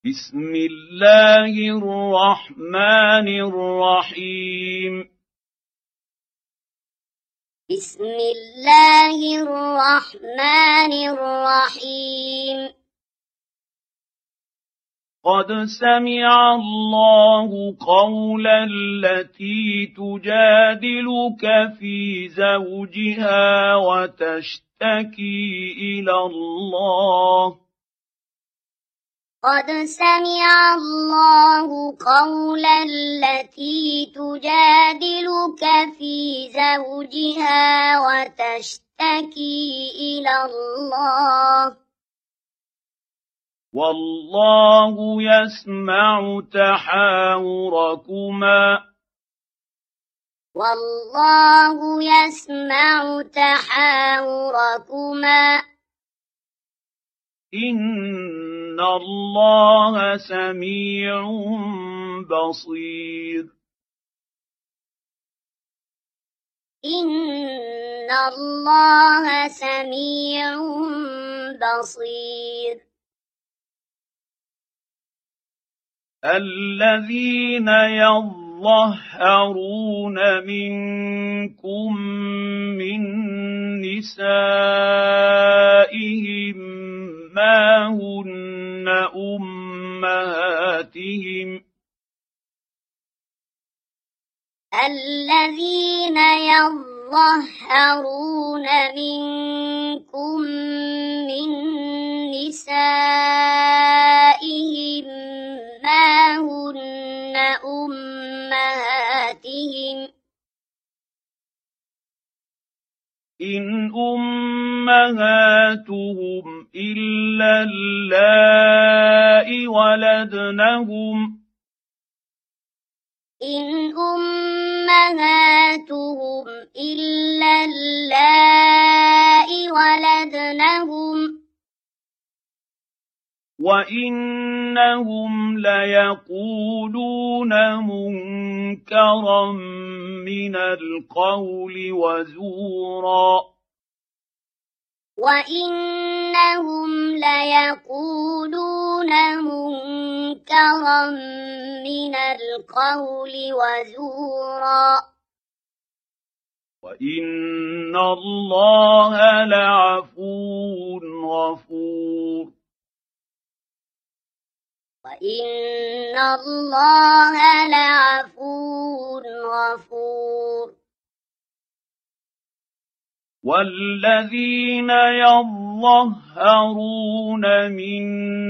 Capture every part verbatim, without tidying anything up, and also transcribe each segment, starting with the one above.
بسم الله الرحمن الرحيم بسم الله الرحمن الرحيم قد سمع الله قول التي تجادلك في زوجها وتشتكي إلى الله قد سمع الله قول التي تجادلك في زوجها وتشتكي إلى الله والله يسمع تحاوركما والله يسمع تحاوركما إن الله سميع بصير إن الله سميع بصير الذين يظهرون منكم من نسائهم ما هن أمهاتهم الذين يظهرون منكم من نسائهم ما هن أمهاتهم إن أمهاتهم إلا اللائي ولدنهم إن أمهاتهم إلا اللائي ولدنهم وإنهم ليقولون منكرا من القول وزورا وإنهم ليقولون منكرا من القول وزورا وإن الله لعفو غفور وإن الله لعفو غفور والذين يظهرون من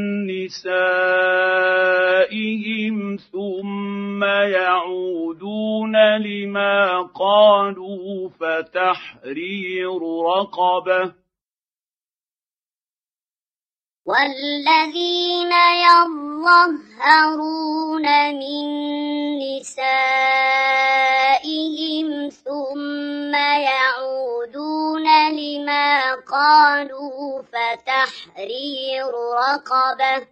نسائهم ثم يعودون لما قالوا فتحرير رقبة والذين يظهرون من نسائهم ثم يعودون لما قالوا فتحرير رقبة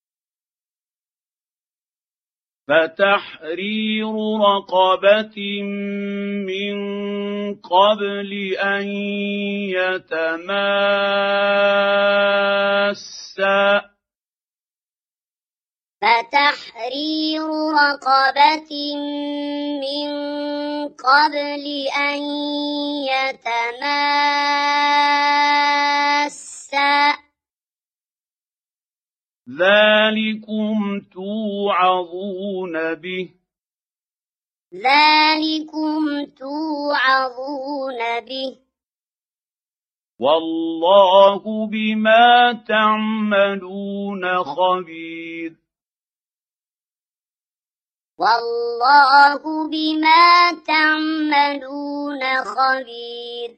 فتحرير رقبة من قبل أن يتماسا فتحرير رقبة من قبل أن يتماسا ذلكم توعظون به ذلكم توعظون به والله بما تعملون خبير والله بما تعملون خبير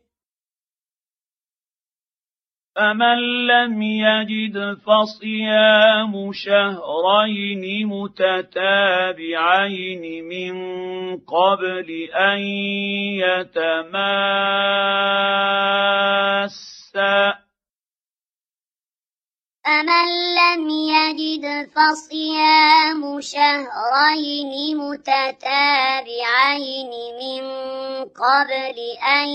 فمن لم يجد فصيام شهرين متتابعين من قبل أن يتماسا فمن لم يجد فصيام شهرين متتابعين من قبل أن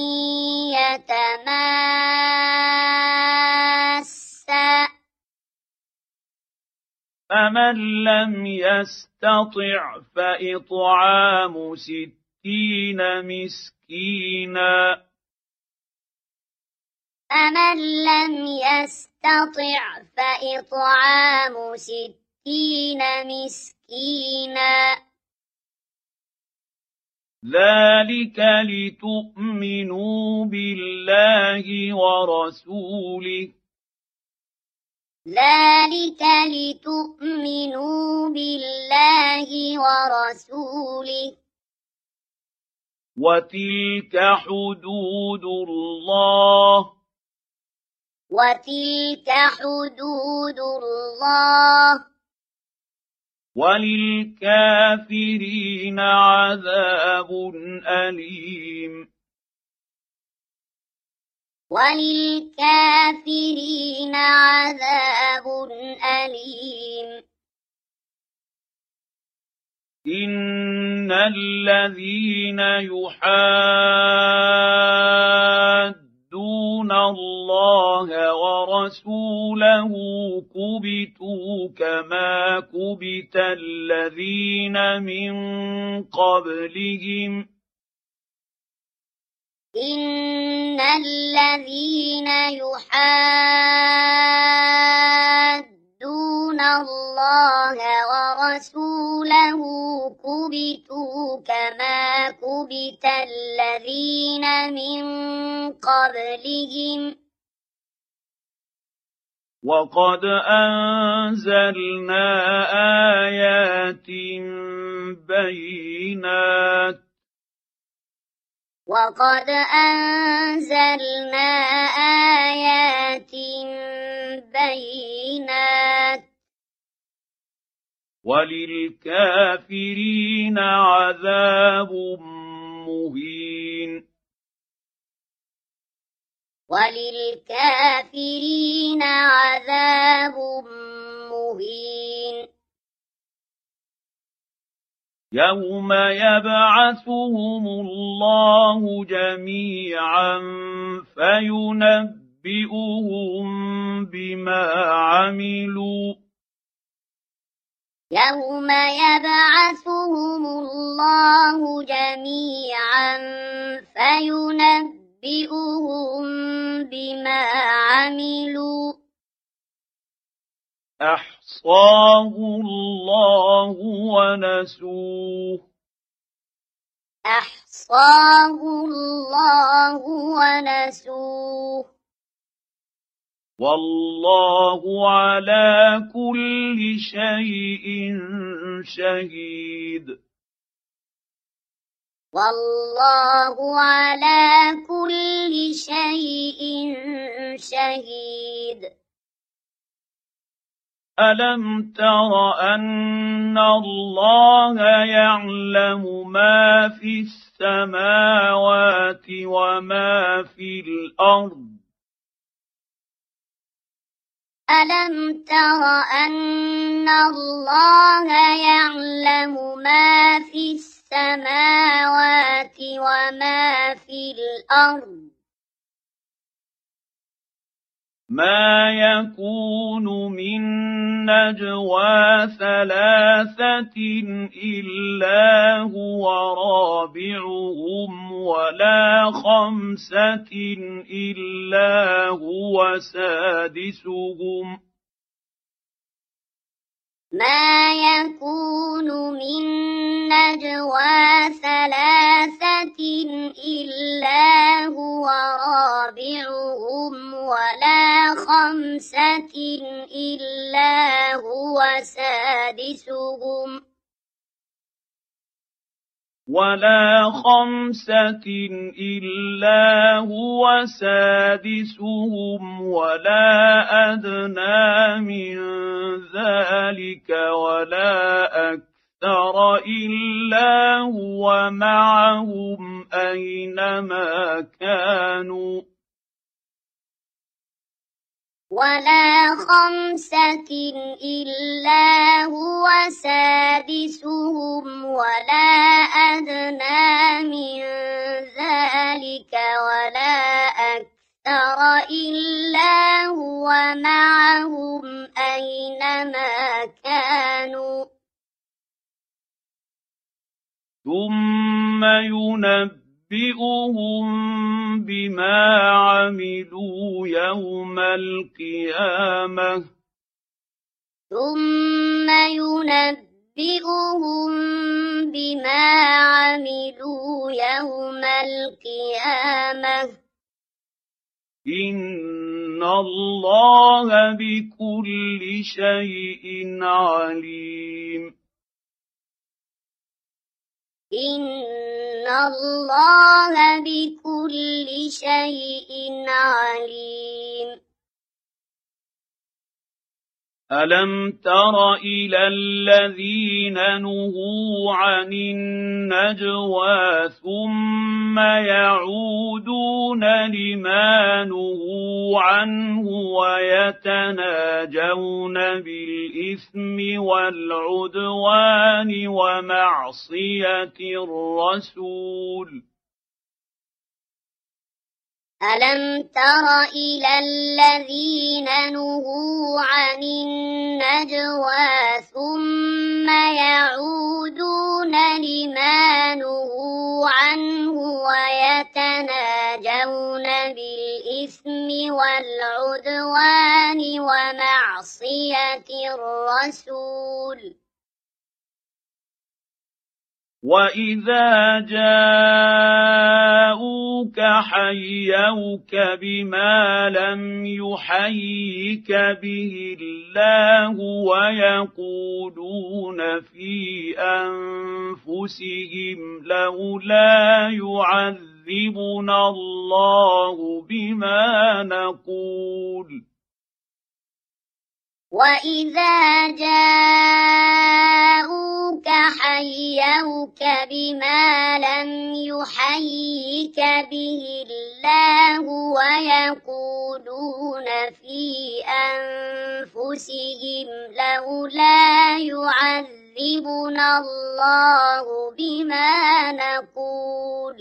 يتماسا فمن لم يستطع فإطعام ستين مسكينا فمن لم يستطع فإطعام ستين مسكينا ذلك لتؤمنوا بالله ورسوله ذلك لتؤمنوا بالله ورسوله وتلك حدود الله وتلك حدود الله وللكافرين عذاب أليم وللكافرين عذاب أليم إن الذين يحادون الله ورسوله كبتوا كما كبت الذين من قبلهم إن الذين يحادون الله ورسوله كبتوا كما كبت الذين من قبلهم وقد أنزلنا آيات بينات وقد أنزلنا آيات بينات وللكافرين عذاب مهين وللكافرين عذاب مهين يوم يبعثهم الله جميعا فينبئهم بما عملوا يوم يبعثهم الله جميعا فينبئهم بما عملوا أحصاه الله ونسوه أحصاه الله ونسوه والله على كل شيء شهيد والله على كل شيء شهيد ألم تر أن الله يعلم ما في السماوات وما في الأرض ألم تر أن الله يعلم ما في السماوات وما في الأرض ما يكون من نجوى ثلاثة إلا هو رابعهم ولا خمسة إلا هو سادسهم ما يكون من نجوى ثلاثة إلا هو رابعهم ولا خمسة إلا هو سادسهم ولا خمسة إلا هو سادسهم ولا أدنى من ذلك ولا أكثر إلا هو معهم أينما كانوا ولا خمسة إلا هو سادسهم ولا أدنى من ذلك ولا أكثر إلا هو معهم أينما كانوا ثم ينبئهم بما عملوا يوم القيامة ثم ينبئهم بما عملوا يوم القيامة إن الله بكل شيء عليم إن الله بكل شيء عليم ألم تر إلى الذين نهوا عن النجوى ثم يعودون لما نهوا عنه ويتناجون بالإثم والعدوان ومعصية الرسول ألم تر إلى الذين نهوا عن النجوى ثم يعودون لما نهوا عنه ويتناجون بالإثم والعدوان ومعصية الرسول وإذا جاءوك حيوك بما لم يحيك به الله ويقولون في أنفسهم لولا يعذبنا الله بما نقول وإذا جاءوك حيوك بما لم يحيك به الله ويقولون في أنفسهم لولا يعذبنا الله بما نقول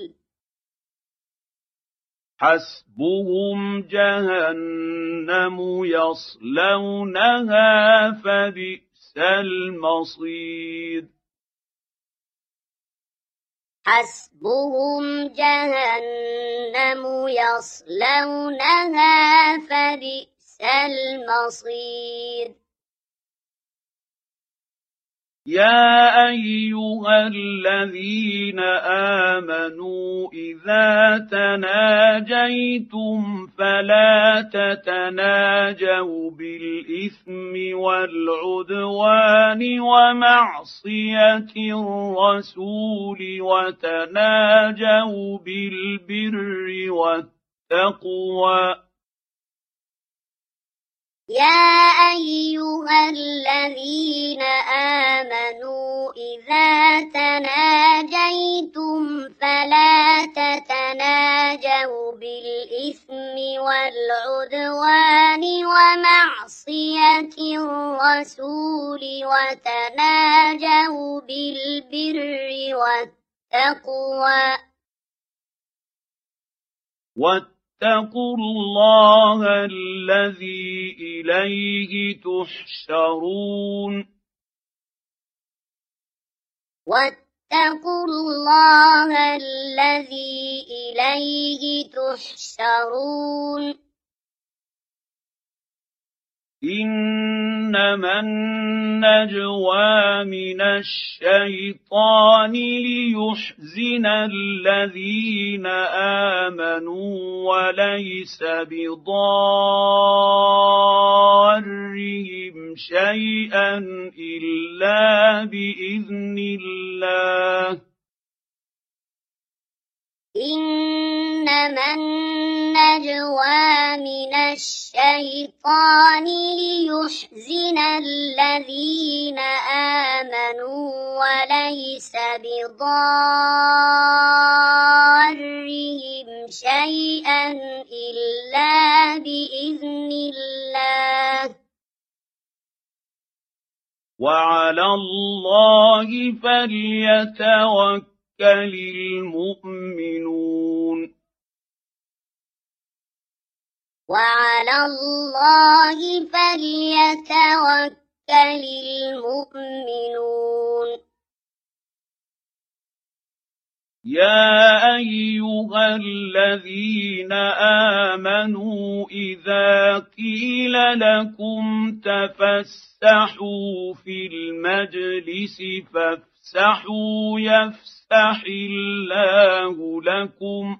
حسبهم جهنم يصلونها فبئس المصير حسبهم جهنم يصلونها فبئس المصير يا أيها الذين آمنوا إذا تناجيتم فلا تتناجوا بالإثم والعدوان ومعصية الرسول وتناجوا بالبر والتقوى يا أيها الذين آمنوا إذا تناجيتم فلا تتناجوا بالإثم والعدوان ومعصية الرسول وتناجوا بالبر والتقوى واتقوا الله الذي إليه تحشرون واتقوا الله الذي إليه تحشرون إنما النجوى من الشيطان ليحزن الذين آمنوا وليس بضارهم شيئا إلا بإذن الله إنما النجوى من الشيطان ليحزن الذين آمنوا وليس بضارهم شيئا إلا بإذن الله وعلى الله فليتوكل المؤمنون وعلى الله فليتوكل المؤمنون يا أيها الذين آمنوا إذا قيل لكم تفسحوا في المجلس فافسحوا يفسح الله لكم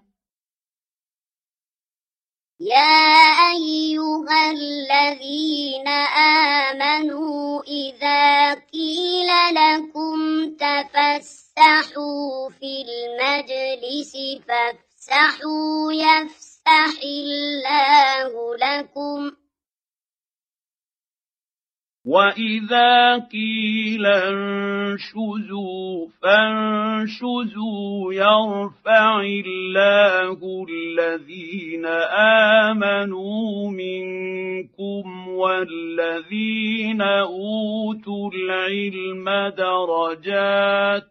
يا أيها الذين آمنوا إذا قيل لكم تفسحوا في المجلس فافسحوا يفسح الله لكم وإذا قيل انشزوا فانشزوا يرفع الله الذين آمنوا منكم والذين أوتوا العلم درجات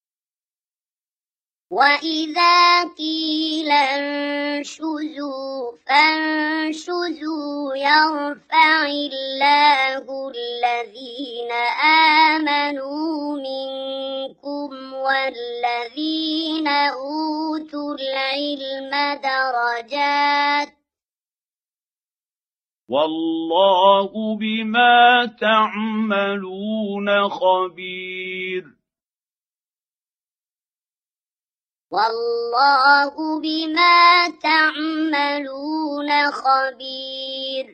وإذا قيل انشزوا فانشزوا يرفع الله الذين آمنوا منكم والذين أوتوا العلم درجات والله بما تعملون خبير والله بما تعملون خبير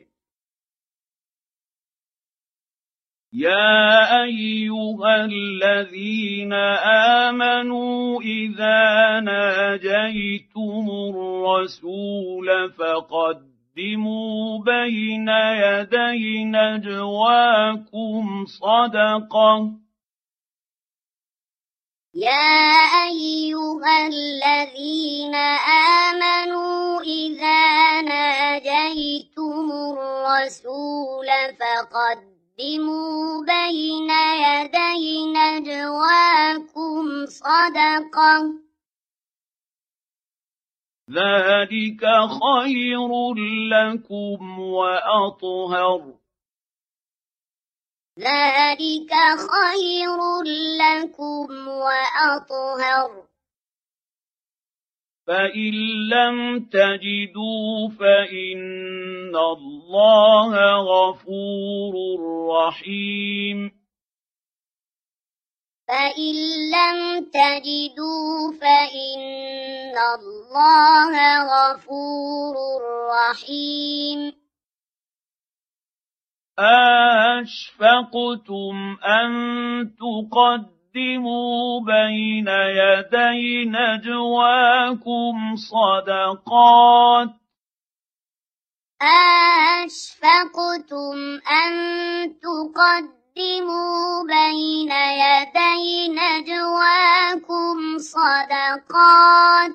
يا أيها الذين آمنوا إذا ناجيتم الرسول فقدموا بين يدي نجواكم صدقة يا أيها الذين آمنوا إذا ناجيتم الرسول فقدموا بين يدي نجواكم صدقة ذلك خير لكم وأطهر ذلك خير لكم وأطهر فإن لم تجدوا فإن الله غفور رحيم فإن لم تجدوا فإن الله غفور رحيم أَأَشْفَقْتُمْ أَن تُقَدِّمُوا بَيْنَ يَدَيْ نَجْوَاكُمْ صَدَقَاتٍ أَأَشْفَقْتُمْ أَن تُقَدِّمُوا بَيْنَ يَدَيْ نَجْوَاكُمْ صَدَقَاتٍ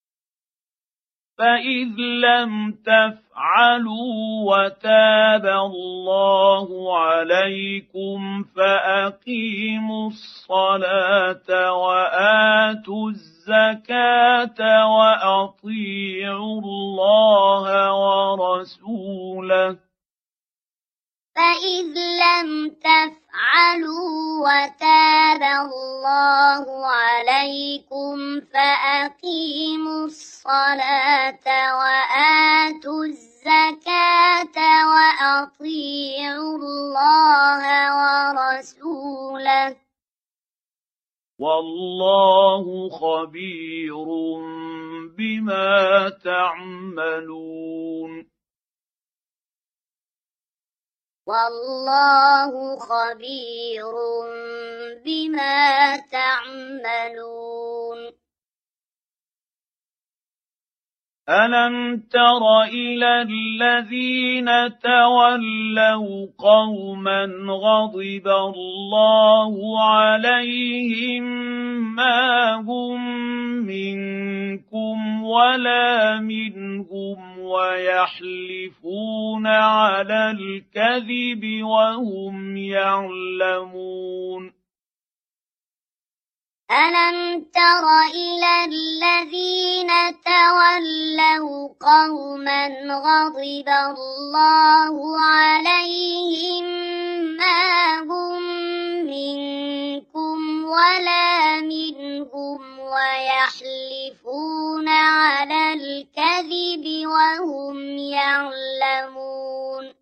فإذ لم تفعلوا وتاب الله عليكم فأقيموا الصلاة وآتوا الزكاة وأطيعوا الله ورسوله فإذ لم تفعلوا وتاب الله عليكم فأقيموا الصلاة وآتوا الزكاة وأطيعوا الله ورسوله والله خبير بما تعملون والله خبير بما تعملون ألم تر إلى الذين تولوا قوما غضب الله عليهم ما هم منكم ولا منهم ويحلفون على الكذب وهم يعلمون ألم ألم تر إلى الذين تولوا قوما غضب الله عليهم ما هم منكم ولا منهم ويحلفون على الكذب وهم يعلمون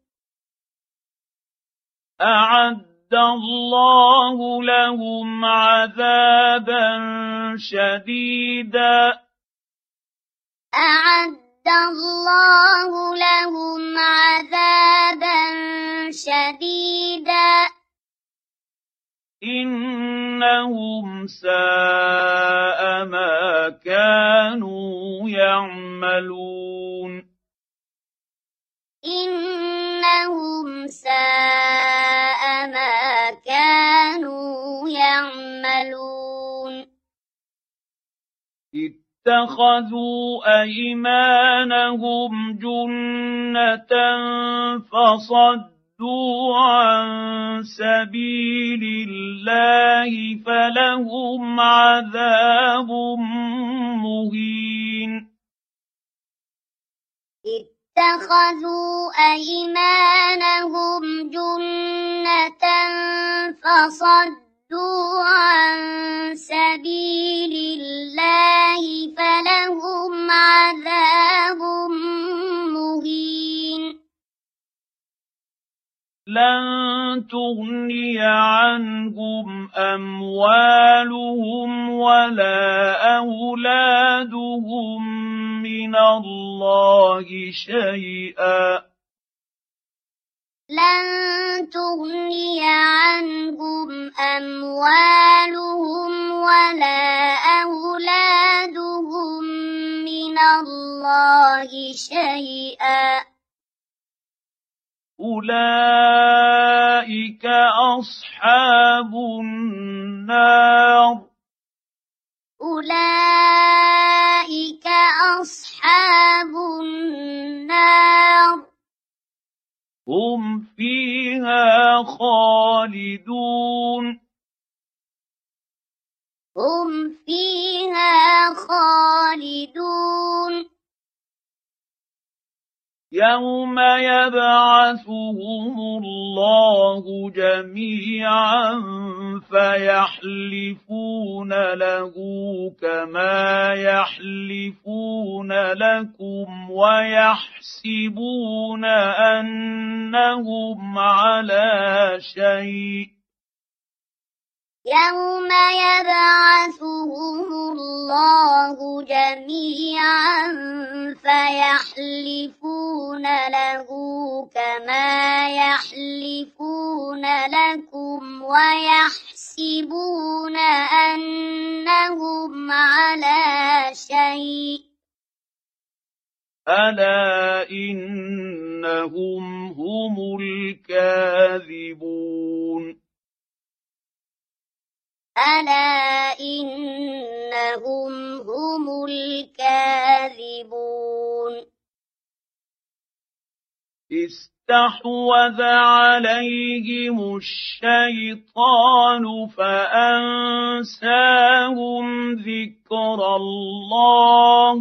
أعد الله لهم عذابا شديدا أعد الله لهم عذابا شديدا إنهم ساء ما كانوا يعملون إنهم ساء ما كانوا يعملون اتخذوا أيمانهم جنة فصدوا عن سبيل الله فلهم عذاب مهين اتخذوا أيمانهم جنة فصدوا عن سبيل الله فلهم عذاب مهين لن تغني عنهم أموالهم ولا أولادهم من الله شيئا لن تغني عنهم أموالهم ولا أولادهم من الله شيئا أولئك أصحاب النار أولئك أصحاب النار هم فيها خالدون هم فيها خالدون يوم يبعثهم الله جميعا فيحلفون له كما يحلفون لكم ويحسبون أنهم على شيء يوم يبعثهم الله جميعا فيحلفون له كما يحلفون لكم ويحسبون أنهم على شيء ألا إنهم هم الكاذبون ألا إنهم هم الكاذبون استحوذ عليهم الشيطان فأنساهم ذكر الله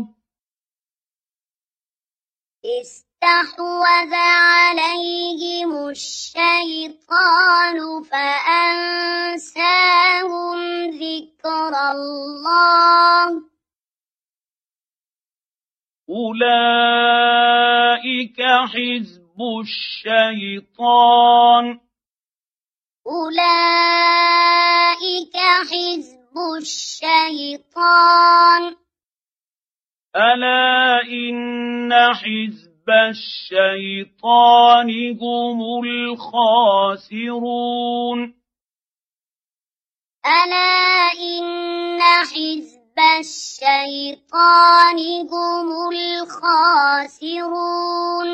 استحوذ عليهم الشيطان فأنساهم ذكر الله أولئك حزب الشيطان أولئك حزب الشيطان ألا إن حزب الشيطان هم الخاسرون ألا إن حزب الشيطان هم الخاسرون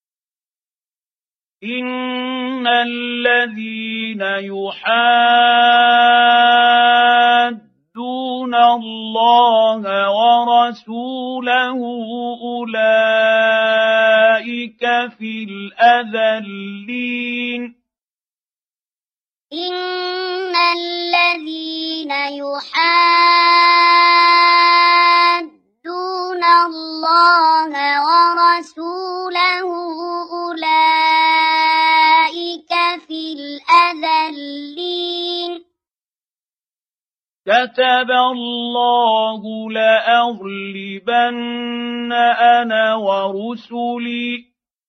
إن الذين يحادون الله ورسوله أولئك في الأذلين إن الذين يحادون كتب الله لأغلبن أنا ورسلي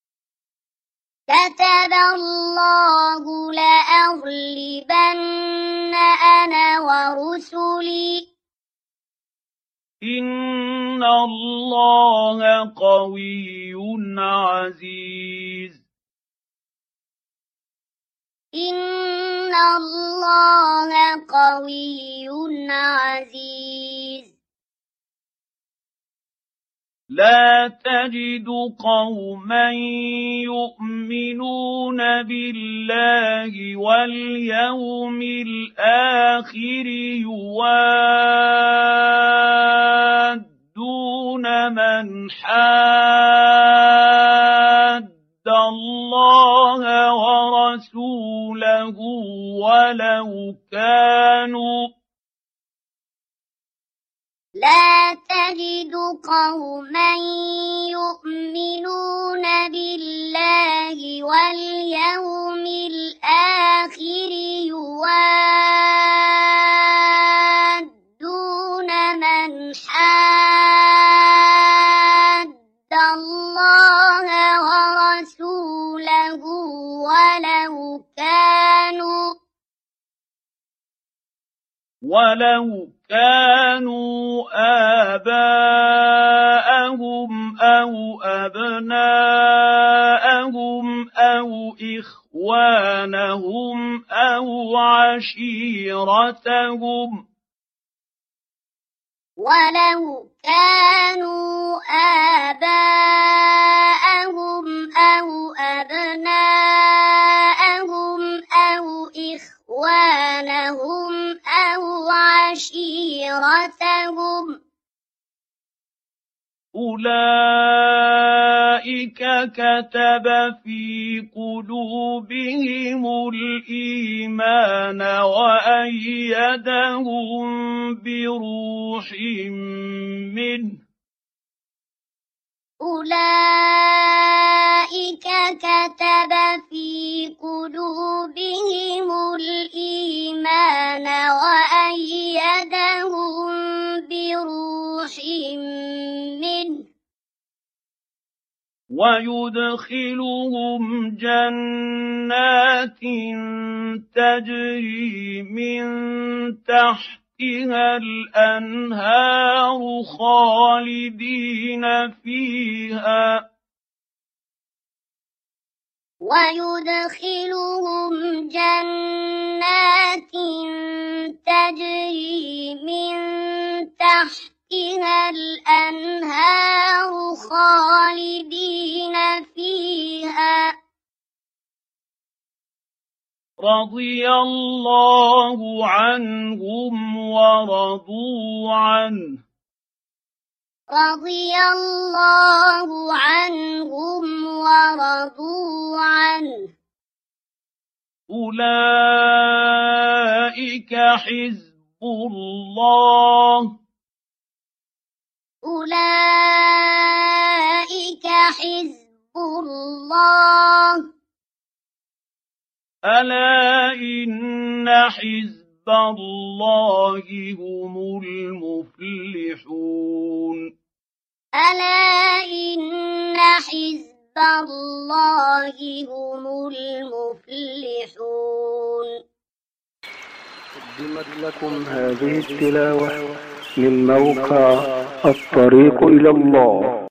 كتب الله لأغلبن أنا ورسلي إن الله قوي عزيز إن الله قوي عزيز لا تجد قوما يؤمنون بالله واليوم الآخر يوادون من حاد الله ورسوله ولو كانوا لا تجد قوما يؤمنون بالله واليوم الآخر يوادون من حاد الله ورسوله ولو كانوا ولو كانوا آباءهم أو أبناءهم أو إخوانهم أو عشيرتهم ولو كانوا آباءهم أو أبناءهم أو إخوانهم أو عشيرتهم أولئك كتب في قلوبهم الإيمان وأيدهم بروح منه أولئك كتب في قلوبهم الإيمان وأيدهم بروح منه ويدخلهم جنات تجري من تحتها الأنهار خالدين فيها ويدخلهم جنات تجري من تحتها الأنهار خالدين فيها رضي الله عنهم ورضوا عنه رضي الله عنهم ورضوا عنه أولئك حزب الله أولئك حزب الله ألا إن حزب الله هم المفلحون ألا إن حزب الله هم المفلحون. قدمت لكم هذه التلاوة من موقع الطريق إلى الله.